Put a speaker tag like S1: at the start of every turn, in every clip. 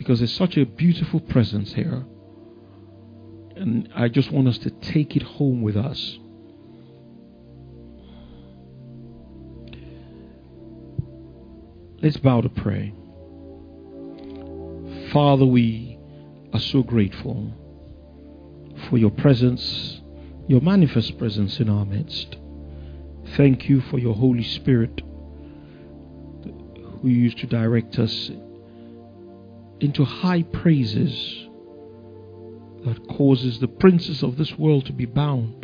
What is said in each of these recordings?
S1: because there's such a beautiful presence here. And I just want us to take it home with us. Let's bow to pray. Father, we are so grateful for your presence, your manifest presence in our midst. Thank you for your Holy Spirit who used to direct us into high praises that causes the princes of this world to be bound,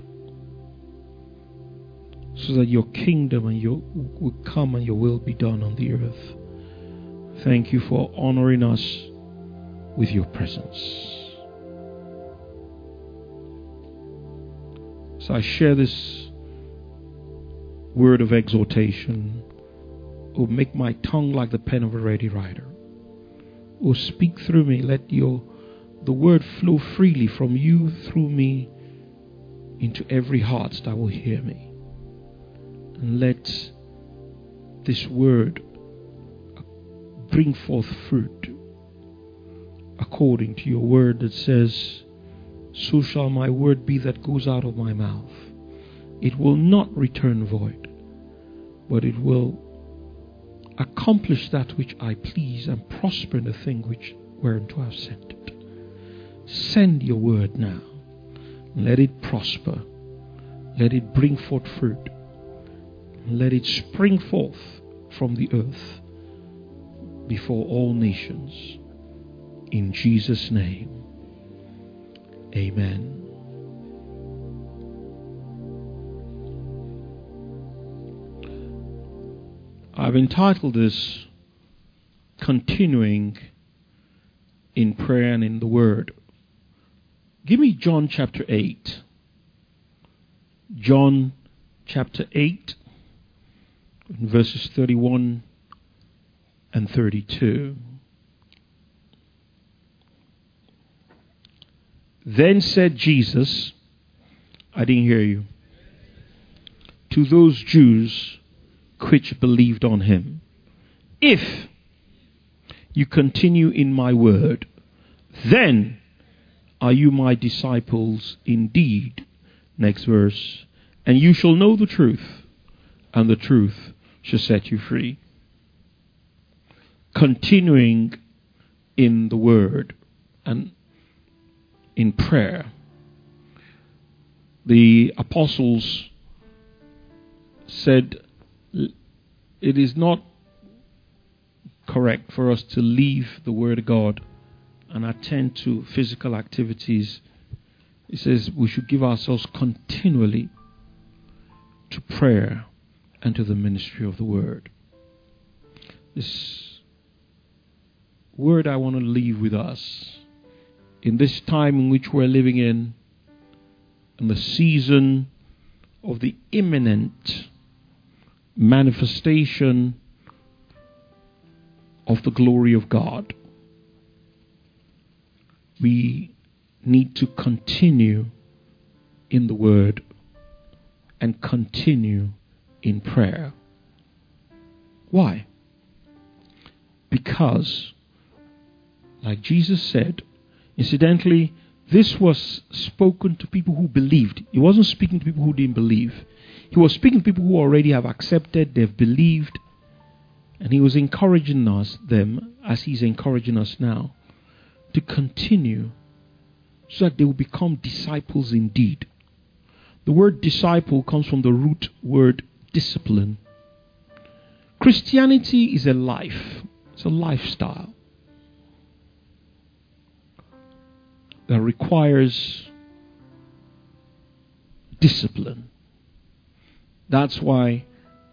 S1: so that your kingdom and your will come and your will be done on the earth. Thank you for honoring us with your presence. So I share this word of exhortation. Oh, make my tongue like the pen of a ready writer. Oh, speak through me. Let the word flow freely from you through me into every heart that will hear me. And let this word bring forth fruit according to your word that says, so shall my word be that goes out of my mouth. It will not return void, but it will accomplish that which I please and prosper in the thing which whereunto I have sent it. Send your word now. Let it prosper. Let it bring forth fruit. Let it spring forth from the earth before all nations. In Jesus' name. Amen. I've entitled this Continuing in Prayer and in the Word. Give me John chapter 8. John chapter 8, verses 31 and 32. Then said Jesus, I didn't hear you, to those Jews which believed on him, if you continue in my word, then are you my disciples indeed. Next verse. And you shall know the truth, and the truth shall set you free. Continuing in the word and in prayer. The apostles said it is not correct for us to leave the word of God and attend to physical activities. He says we should give ourselves continually to prayer and to the ministry of the word. This word I want to leave with us in this time in which we're living in the season of the imminent manifestation of the glory of God. We need to continue in the word and continue in prayer. Why? Because, like Jesus said, incidentally, this was spoken to people who believed. He wasn't speaking to people who didn't believe. He was speaking to people who already have accepted, they've believed, and he was encouraging them, as he's encouraging us now, to continue so that they will become disciples indeed. The word disciple comes from the root word discipline. Christianity is a life. It's a lifestyle that requires discipline. That's why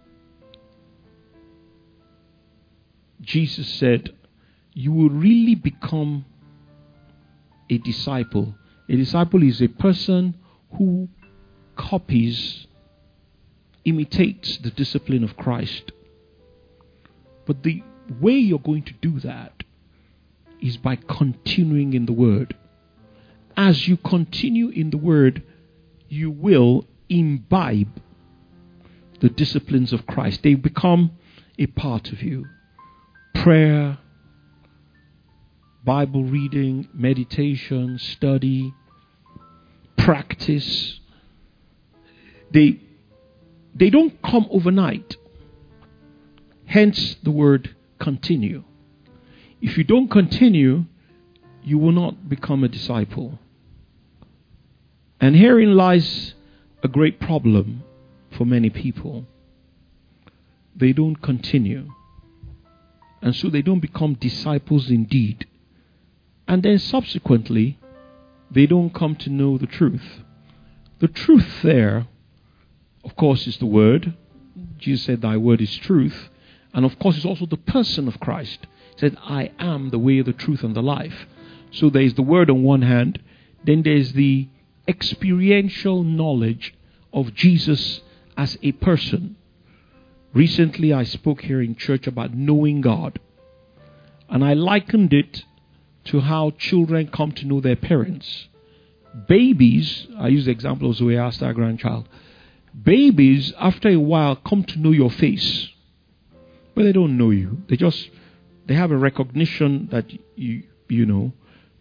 S1: Jesus said, you will really become a disciple. A disciple is a person who copies, imitates the discipline of Christ. But the way you're going to do that is by continuing in the word. As you continue in the word, you will imbibe the disciplines of Christ. They become a part of you. Prayer, Bible reading, meditation, study, practice. They don't come overnight. Hence the word continue. If you don't continue, you will not become a disciple. And herein lies a great problem for many people. They don't continue. And so they don't become disciples indeed. And then subsequently, they don't come to know the truth. The truth there, of course, is the word. Jesus said, thy word is truth. And of course, it's also the person of Christ. He said, I am the way, the truth, and the life. So there is the word on one hand. Then there's the experiential knowledge of Jesus as a person. Recently, I spoke here in church about knowing God. And I likened it to how children come to know their parents. Babies, I use the example of Zoe asked our grandchild. Babies, after a while, come to know your face. But they don't know you. They have a recognition that you know.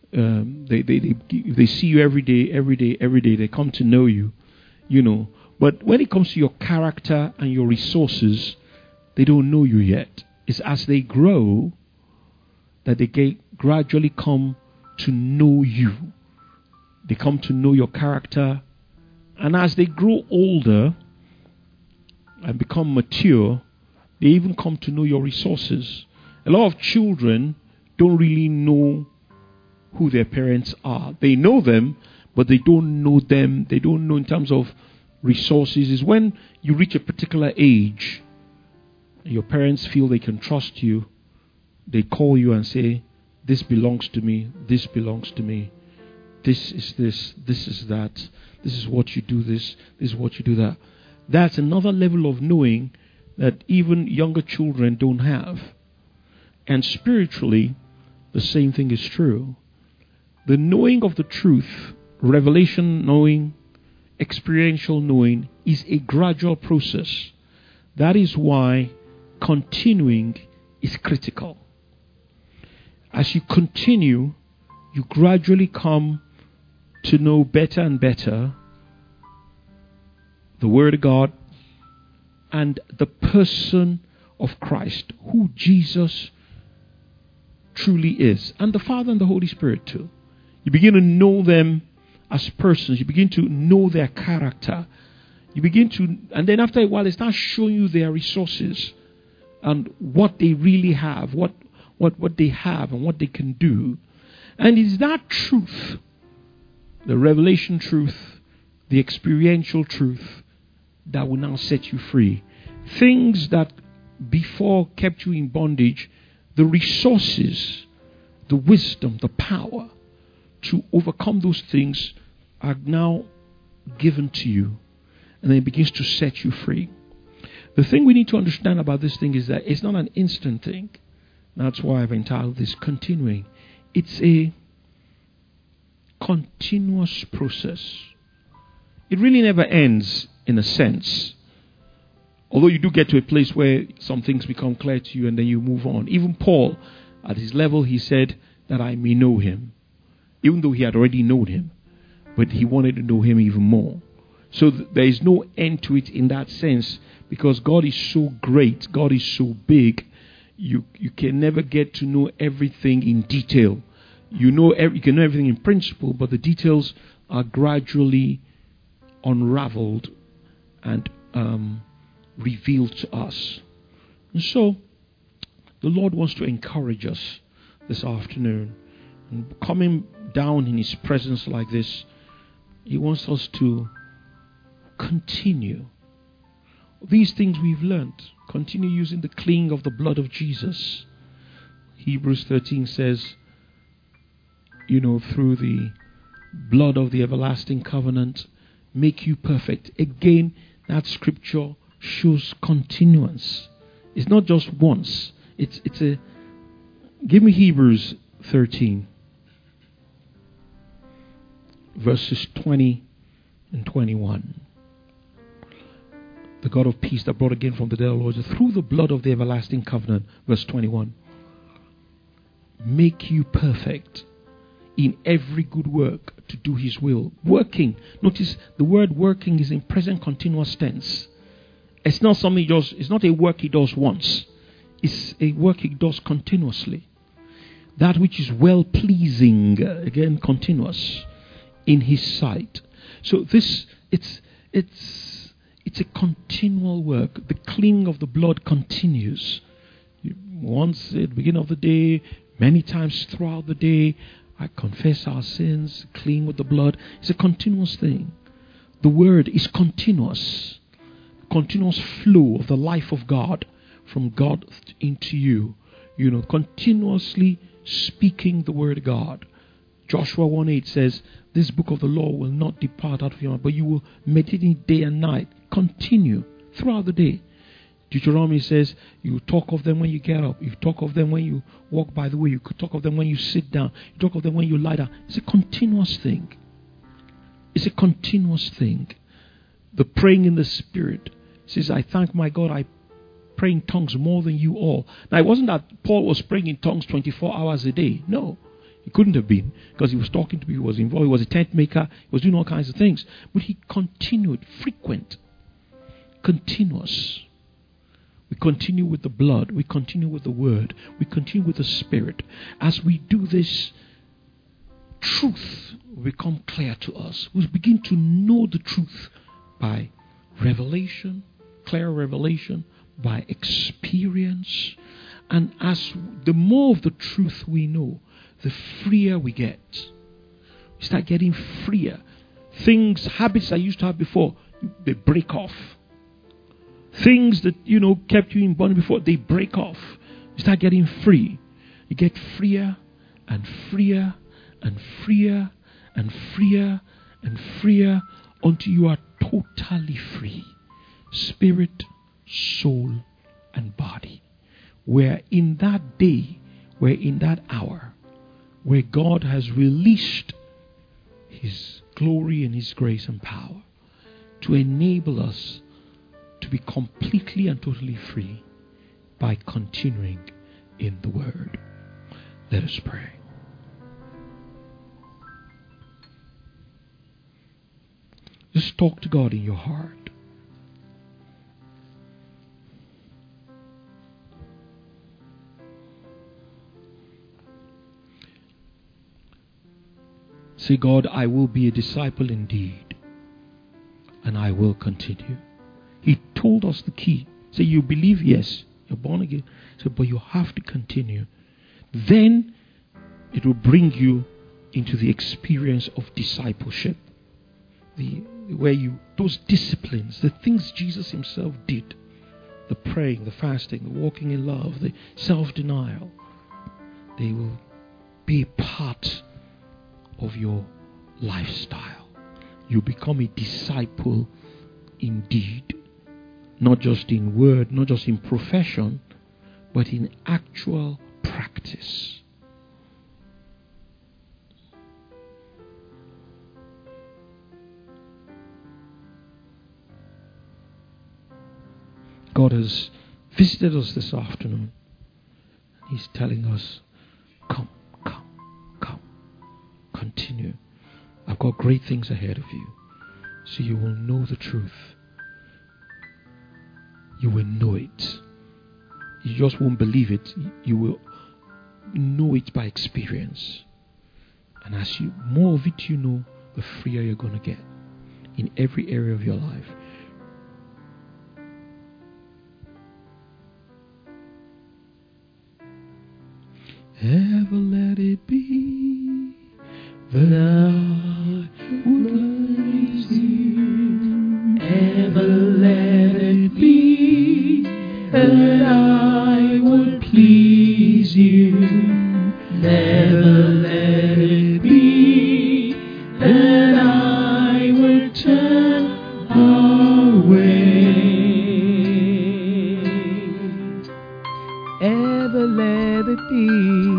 S1: They see you every day. They come to know you, you know. But when it comes to your character and your resources, they don't know you yet. It's as they grow that they gradually come to know you. They come to know your character. And as they grow older and become mature, they even come to know your resources. A lot of children don't really know who their parents are. They know them, but they don't know them. They don't know in terms of resources. Is when you reach a particular age, your parents feel they can trust you. They call you and say, this belongs to me, this belongs to me. This is this, this is that. This is what you do this is what you do that. That's another level of knowing that even younger children don't have. And spiritually, the same thing is true. The knowing of the truth, revelation knowing, experiential knowing, is a gradual process. That is why continuing is critical. As you continue, you gradually come to know better and better the Word of God and the person of Christ, who Jesus truly is, and the Father and the Holy Spirit too. You begin to know them as persons. You begin to know their character. You begin to, and then after a while, they start showing you their resources and what they really have, what they have and what they can do. And it's that truth, the revelation truth, the experiential truth, that will now set you free. Things that before kept you in bondage, the resources, the wisdom, the power to overcome those things are now given to you. And then it begins to set you free. The thing we need to understand about this thing is that it's not an instant thing. That's why I've entitled this Continuing. It's a continuous process. It really never ends in a sense. Although you do get to a place where some things become clear to you and then you move on. Even Paul, at his level, he said that I may know him. Even though he had already known him. But he wanted to know him even more. So there is no end to it in that sense. Because God is so great. God is so big. You can never get to know everything in detail. You can know everything in principle. But the details are gradually unraveled and revealed to us. And so the Lord wants to encourage us this afternoon. And coming down in His presence like this, He wants us to continue. These things we've learned. Continue using the clinging of the blood of Jesus. Hebrews 13 says, through the blood of the everlasting covenant, make you perfect. Again, that scripture shows continuance. It's not just once. Give me Hebrews 13. Verses 20 and 21. The God of peace that brought again from the dead, Lord, through the blood of the everlasting covenant. Verse 21. make you perfect in every good work to do His will. Working. Notice the word working is in present continuous tense. It's not something it's not a work He does once. It's a work He does continuously. That which is well pleasing, again continuous, in His sight. So it's a continual work. The cleaning of the blood continues. Once at the beginning of the day, many times throughout the day, I confess our sins, clean with the blood. It's a continuous thing. The word is continuous. Continuous flow of the life of God from God into you. Continuously speaking the word of God. Joshua 1:8 says, this book of the law will not depart out of your mouth, but you will meditate in day and night. Continue throughout the day. Deuteronomy says, you talk of them when you get up. You talk of them when you walk by the way. You could talk of them when you sit down. You talk of them when you lie down. It's a continuous thing. It's a continuous thing. The praying in the Spirit says, I thank my God, I pray in tongues more than you all. Now, it wasn't that Paul was praying in tongues 24 hours a day. No, he couldn't have been, because he was talking to people, he was involved, he was a tent maker, he was doing all kinds of things. But he continued, frequent, continuous. We continue with the blood, we continue with the word, we continue with the Spirit. As we do this, truth will become clear to us. We begin to know the truth by revelation, clear revelation, by experience. And as the more of the truth we know, the freer we get. We start getting freer. Things, habits I used to have before, they break off. Things that, kept you in bondage before, they break off. You start getting free. You get freer and freer and freer and freer and freer until you are totally free. Spirit, soul, and body. Where in that day, where in that hour, where God has released His glory and His grace and power to enable us to be completely and totally free by continuing in the Word. Let us pray. Just talk to God in your heart. Say, God, I will be a disciple indeed, and I will continue. He told us the key. Say, you believe, yes, you're born again. So, but you have to continue. Then it will bring you into the experience of discipleship. Those disciplines, the things Jesus Himself did, the praying, the fasting, the walking in love, the self-denial, they will be part of your lifestyle. You become a disciple indeed, not just in word, not just in profession, but in actual practice. God has visited us this afternoon. He's telling us, come, come, come. Continue. I've got great things ahead of you. So you will know the truth. You will know it. You just won't believe it. You will know it by experience. And as more of it you know, the freer you're going to get in every area of your life. Ever let it be that I would please you. Ever let it be that I would please you. Never let it be that I would turn away. Ever let it be.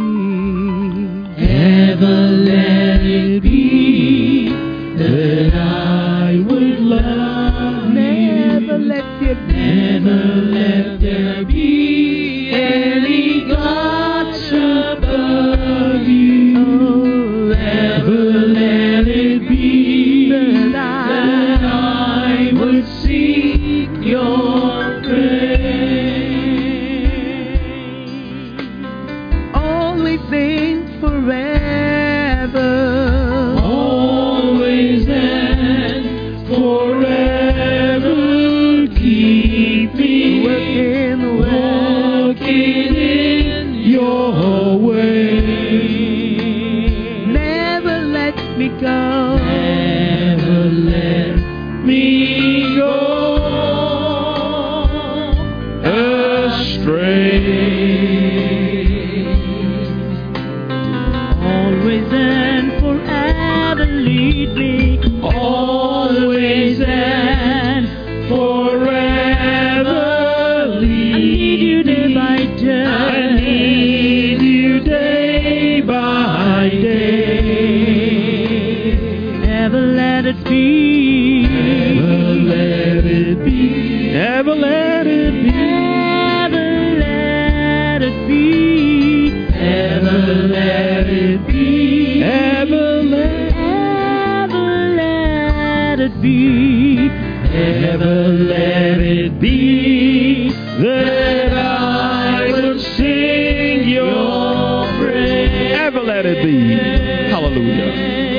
S1: Ever let it be that I would love never you. Never let there be any gods above
S2: always and forever lead me.
S1: Always and forever lead.
S2: I need you day by day.
S1: I need you day by day.
S2: Never let it be.
S1: Never let it be. Never let it be.
S2: Never let it be.
S1: Ever let it be.
S2: Ever let it be.
S1: Ever let it be that I would sing your praise. Ever let it be. Hallelujah.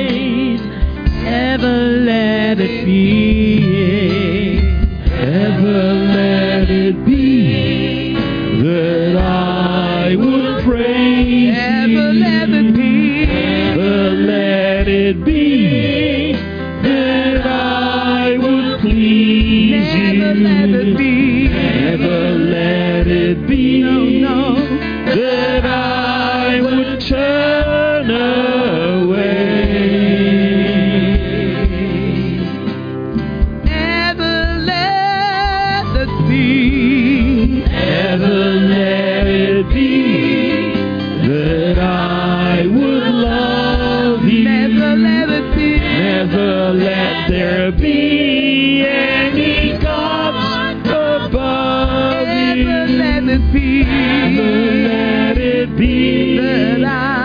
S2: Ever let it be.
S1: Ever let it be that I would praise
S2: Ever let it be.
S1: Ever let it be that I would please
S2: Never
S1: you.
S2: let it be.
S1: Never let it be
S2: No.
S1: that I would turn away.
S2: Ever let it be.
S1: Ever let it be that I would love you.
S2: Never let it be.
S1: Never let there be any gods above you.
S2: Never let it be.
S1: Never let it be
S2: That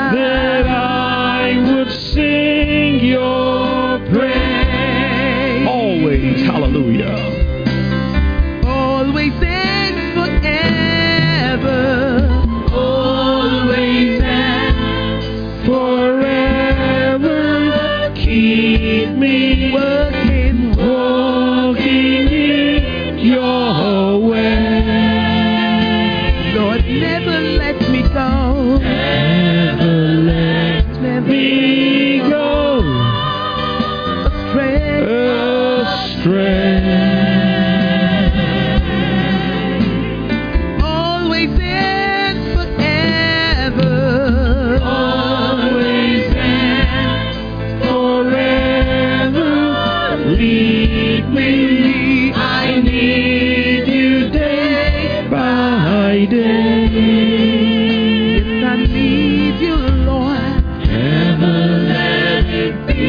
S1: I would sing your praise. Always, hallelujah.
S2: Always and forever. Always and
S1: Forever keep me
S2: working.
S1: walking in your way.
S2: Lord, never let me go.
S1: Never let me go
S2: Astray.
S1: astray.
S2: Always and forever.
S1: Always and forever lead me. I need you day by day.
S2: Yes, I need you, Lord.
S1: Never let it be.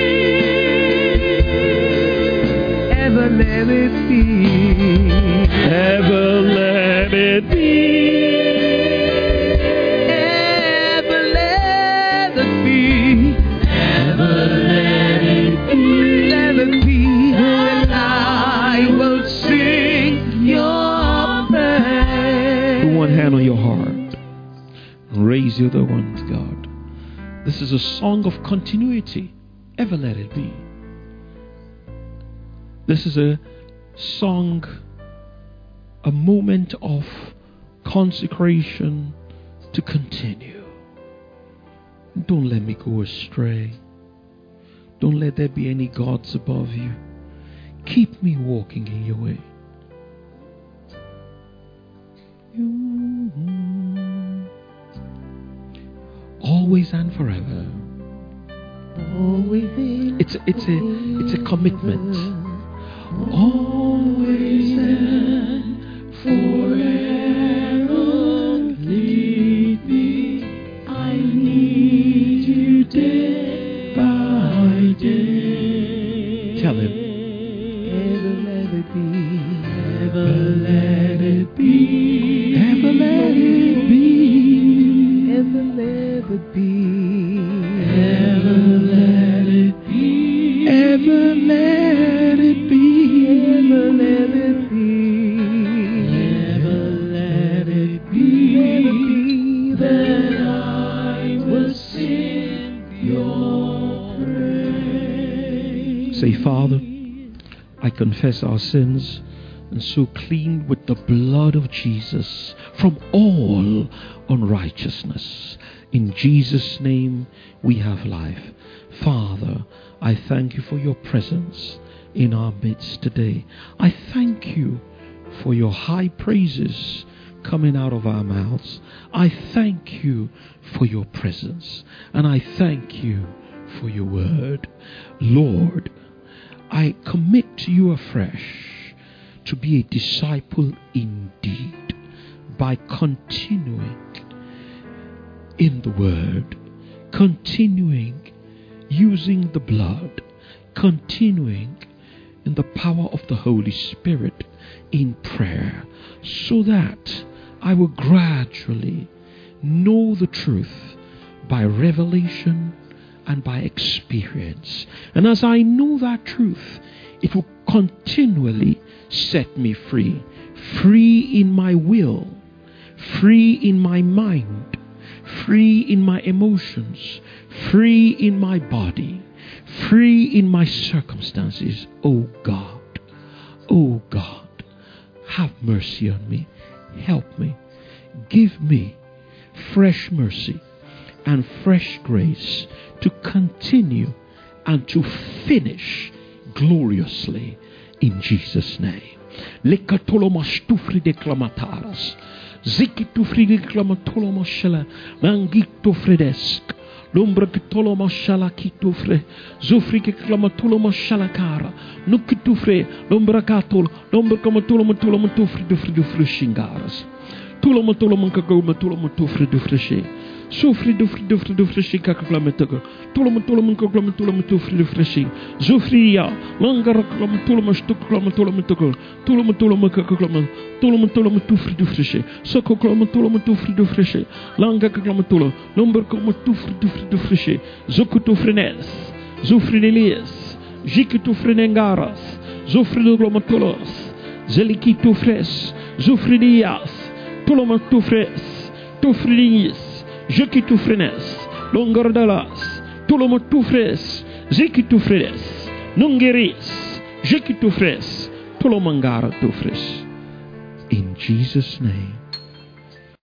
S2: Ever let it be.
S1: Ever let it be.
S2: Ever let it be.
S1: Ever let it be.
S2: Let it be. And I will sing your praise.
S1: Put one hand on your heart and raise the other one to God. This is a song of continuity. Ever let it be. This is a song, a moment of consecration to continue. Don't let me go astray. Don't let there be any gods above you. Keep me walking in your way. Always and forever.
S2: Always and
S1: It's a commitment. Always and forever lead me. I need you day by day. Tell him.
S2: Ever let it be.
S1: Ever let it be. Ever let it be.
S2: Ever let it be.
S1: Ever let it be. Ever let it be.
S2: Ever let it be.
S1: Never let it be.
S2: Let it be
S1: That I will sing your praise. Say, Father, I confess our sins and so clean with the blood of Jesus from all unrighteousness. In Jesus' name we have life. Father, I thank you for your presence in our midst today. I thank you for your high praises coming out of our mouths. I thank you for your presence, and I thank you for your word. Lord, I commit to you afresh to be a disciple indeed by continuing in the word, continuing using the blood, continuing in the power of the Holy Spirit in prayer, so that I will gradually know the truth by revelation and by experience. And as I know that truth, it will continually set me free. Free in my will, free in my mind, free in my emotions, free in my body, free in my circumstances. Oh God, have mercy on me. Help me. Give me fresh mercy and fresh grace to continue and to finish gloriously in Jesus' name. Lekatolomastufri declamataras. Zikitufri declamatolomoshela. Mangitofredesk. Lombra kitolomashala kitufre. Zufri declamatolomashalakara. Nukitufre. Lombra katol. Lombra kamatolomatolomatufri dufri shingaras. Tulomatolomankagomatolomatufri dufreshe. Sofri dufri kaklametago. Tulomatolomankagomatolomatufri dufreshi. Zufria. Langaraklamatolomastuklamatolamatago. Tulomatolomakakaglamatolomatufri dufreshe. Sokoklamatolomatufri dufreshe. Langakaglamatolo. Lomberkomatufri dufreshe. Zokutufrenes. Zufrinelias. Jikitufrenengaras. Zufridoglamatolos. Zelikitufres. Zufridias. Tulomatufres. Tufrinis. Jekitufrenes, longardalas, tulomatufres, zekitufres, nungeris, jekitufres, tulomangara tufres. In Jesus' name.